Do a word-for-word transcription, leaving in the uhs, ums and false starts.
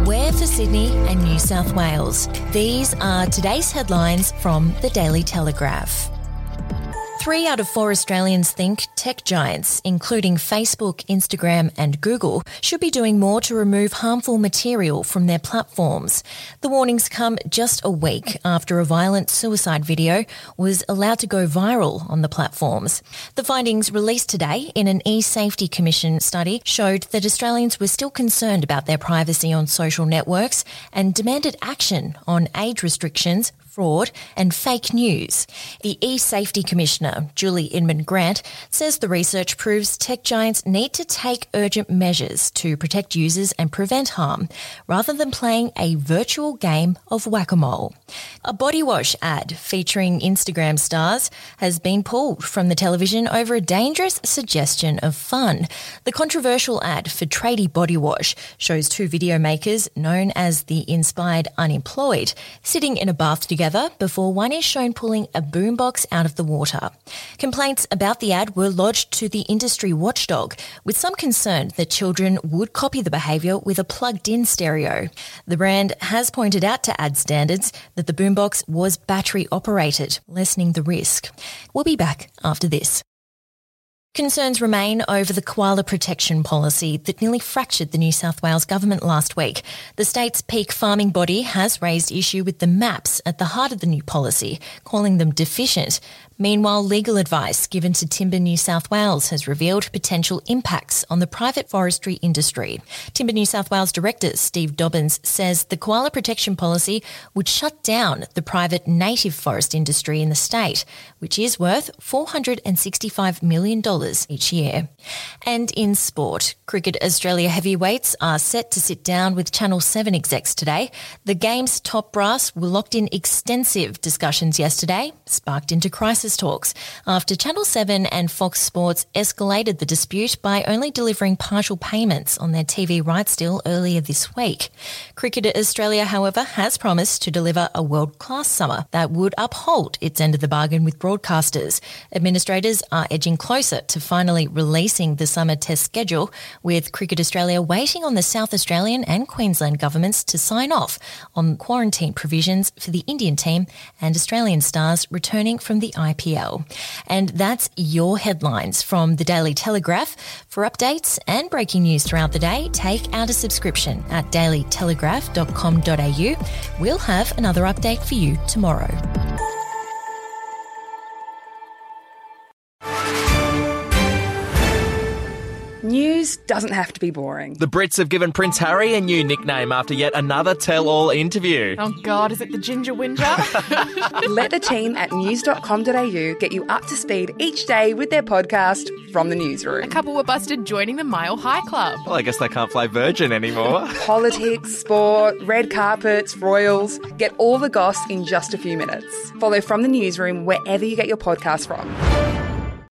We're for Sydney and New South Wales. These are today's headlines from the Daily Telegraph. Three out of four Australians think tech giants, including Facebook, Instagram and Google, should be doing more to remove harmful material from their platforms. The warnings come just a week after a violent suicide video was allowed to go viral on the platforms. The findings released today in an e-Safety Commission study showed that Australians were still concerned about their privacy on social networks and demanded action on age restrictions, fraud and fake news. The e-Safety Commissioner, Julie Inman-Grant, says the research proves tech giants need to take urgent measures to protect users and prevent harm, rather than playing a virtual game of whack-a-mole. A body wash ad featuring Instagram stars has been pulled from the television over a dangerous suggestion of fun. The controversial ad for Tradie Body Wash shows two video makers, known as the Inspired Unemployed, sitting in a bath together before one is shown pulling a boombox out of the water. Complaints about the ad were lodged to the industry watchdog, with some concern that children would copy the behaviour with a plugged-in stereo. The brand has pointed out to ad standards that the boombox was battery-operated, lessening the risk. We'll be back after this. Concerns remain over the koala protection policy that nearly fractured the New South Wales government last week. The state's peak farming body has raised issue with the maps at the heart of the new policy, calling them deficient. Meanwhile, legal advice given to Timber New South Wales has revealed potential impacts on the private forestry industry. Timber New South Wales Director Steve Dobbins says the koala protection policy would shut down the private native forest industry in the state, which is worth four hundred sixty-five million dollars each year. And in sport, Cricket Australia heavyweights are set to sit down with Channel seven execs today. The game's top brass were locked in extensive discussions yesterday, sparked into crisis talks after Channel seven and Fox Sports escalated the dispute by only delivering partial payments on their T V rights deal earlier this week. Cricket Australia, however, has promised to deliver a world-class summer that would uphold its end of the bargain with broadcasters. Administrators are edging closer to finally releasing the summer test schedule, with Cricket Australia waiting on the South Australian and Queensland governments to sign off on quarantine provisions for the Indian team and Australian stars returning from the I P L. And that's your headlines from the Daily Telegraph. For updates and breaking news throughout the day, take out a subscription at daily telegraph dot com dot a u. We'll have another update for you tomorrow. News doesn't have to be boring. The Brits have given Prince Harry a new nickname after yet another tell-all interview. Oh God, is it the Ginger Whinger? Let the team at news dot com dot a u get you up to speed each day with their podcast, From the Newsroom. A couple were busted joining the Mile High Club. Well, I guess they can't fly Virgin anymore. Politics, sport, red carpets, royals. Get all the goss in just a few minutes. Follow From the Newsroom wherever you get your podcast from.